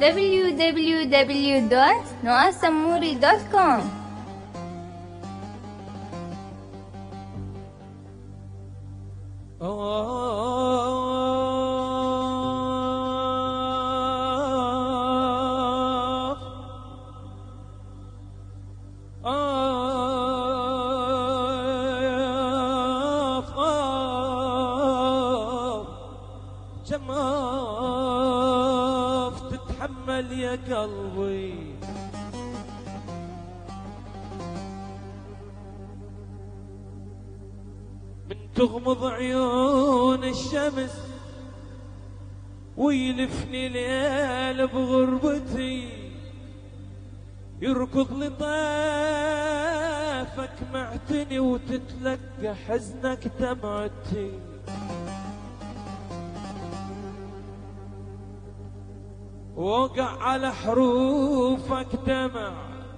www.noasamuri.com. جماف تتحمل يا قلبي من تغمض عيون الشمس ويلفني ليل بغربتي يركض لطيفك معتني وتتلقى حزنك دمعتي وقع على حروفك دمع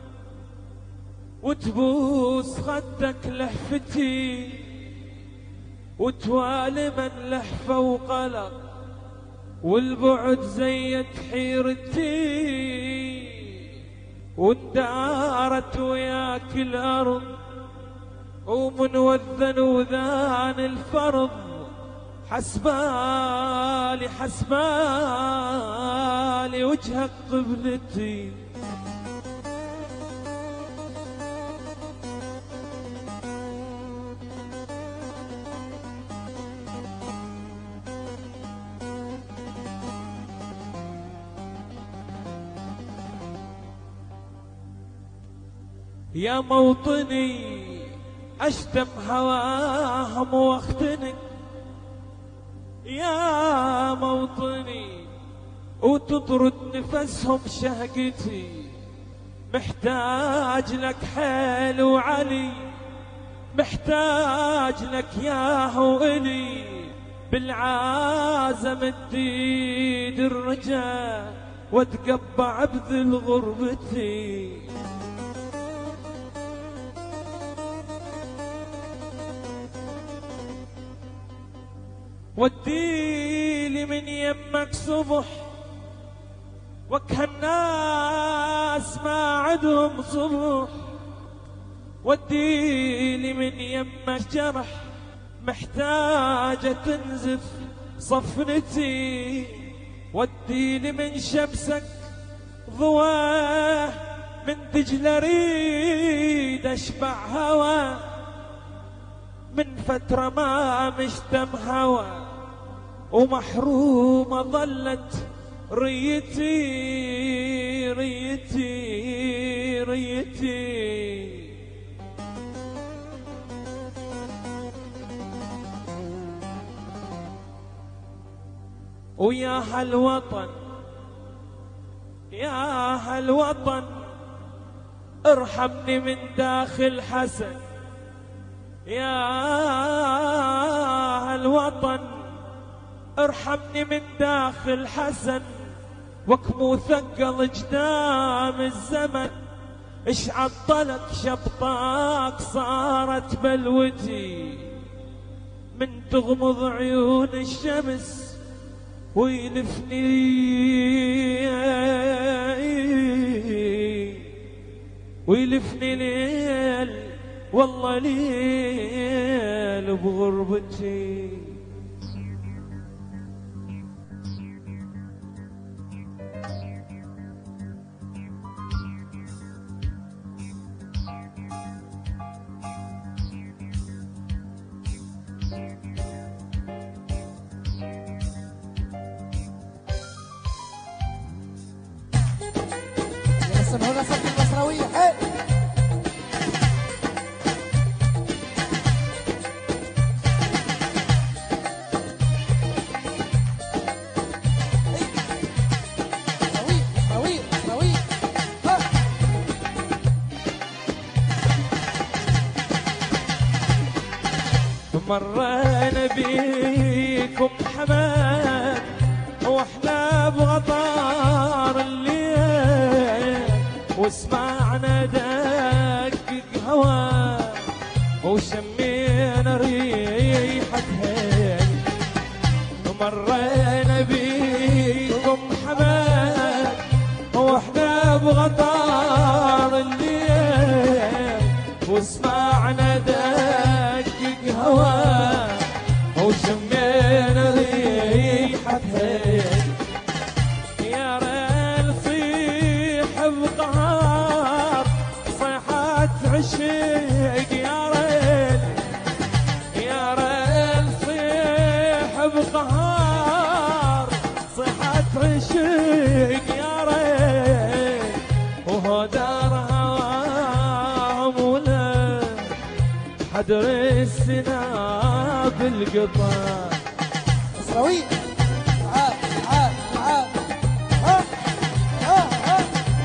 وتبوس خدك لهفتي وتوالي من لهفة وقلق والبعد زيت حيرتي واندارت وياك الأرض ومن وذن وذان الفرض حسبالي حسبالي وجهك قبلتي يا موطني أشتم هواهم واختنق يا موطني وتطرد نفسهم شهقتي محتاج لك حيل وعلي محتاج لك ياه وإلي بالعازم تديد الرجاء واتقبع بذل غربتي وديلي من يمك صبح وكهالناس ما عدهم صبح وديلي من يمك جرح محتاجة تنزف صفنتي وديلي من شمسك ضواه من دجلة ريد أشبع هوا من فترة ما مشتم هوا ومحرومة ظلت ريتي ريتي ريتي ويا هالوطن يا هالوطن ارحمني من داخل حسن يا هالوطن ارحمني من داخل حسن وكمو ثقل جدام الزمن اش عطلك شبطاك صارت بلوتي من تغمض عيون الشمس ويلفني ويلفني ليل والله ليل بغربتي هنا صوت البصراوية مرينا بيكم حماد واحنا بغطار الليل وسمعنا دقق هوا وشمينا ريحة هيل مرينا بيكم حماد رحنا بغطار الليل وسمعنا دقق هوا وشمينا ريحة هيل يا ريل صيح بقهار صيحة عشق يا ريل يا ريل صيح بقهار صيحة عشق يا ريل وهدار هواهم ولا حدر السناب القطار مصراوية تعال تعال تعال ها ها ها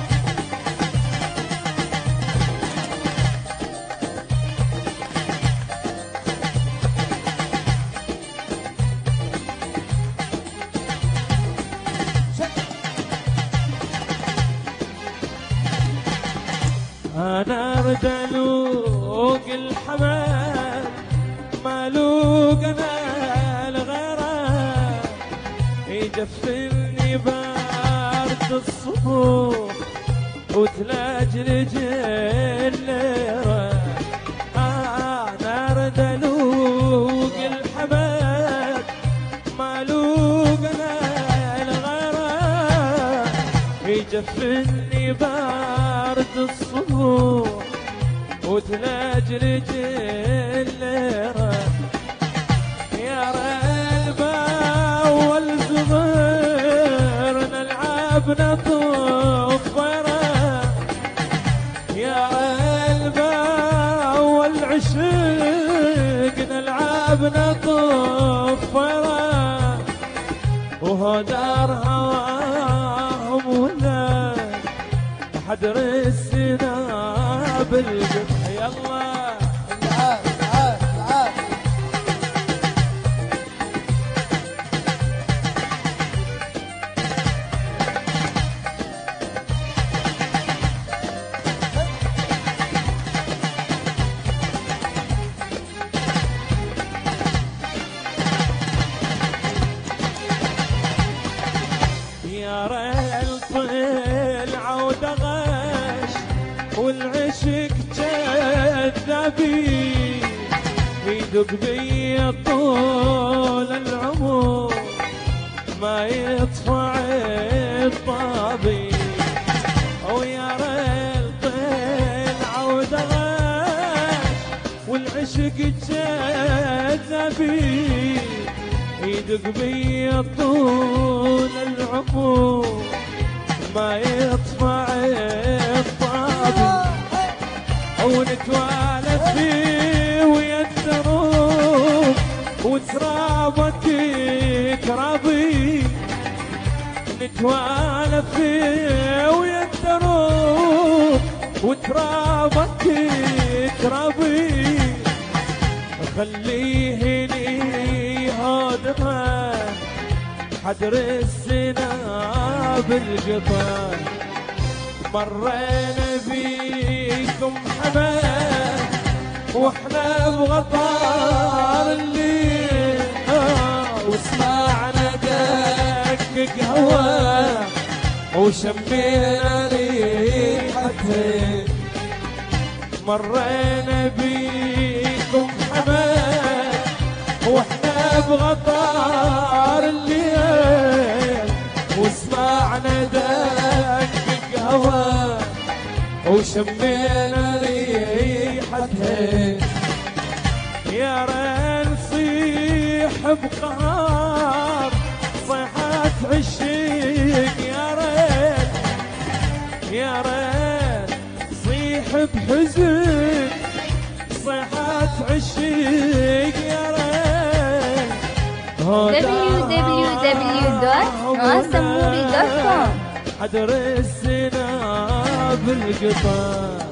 أنا أرد ألوق الحمام ما لوق أنا الغيره يجفني بارد الصبح وتلاجلج الليرة أنا أرد ألوق الحمام ما لوق أنا الغيره يجفني بارد الصبح وتلاجلج الليرة يا ريبة والزغير نلعب نطفرة يا ريبة والعشق نلعب نطفرة وهدار هواهم ولا حدر السناب القطح يلا تعال تعال تعال يا ريل طلع ودغش والعشق كذابي يدق بي طول العمر ما يطفع الطابي ويا ريل طلع ودغش والعشق كذابي يدق بي طول العمر ما يطفع الطابي ونتوالف فيه ويا الدروب وترابك كرابي نتوالف فيه ويا الدروب وترابك كرابي خليه لي هادمه حدر السناب القطار مرينا بيكم حمام واحنا بغطار الليل وسمعنا دقق هوا وشمينا ريحته مرينا بيكم حمام واحنا بغطار الليل وسمعنا دقق هوا وشمينا ريحتها يا ريل صيح بقهار صيحة عشق يا ريل يا ريل صيح بحزن صيحة عشق يا ريل www.nasamuri.com حدر السناب القطار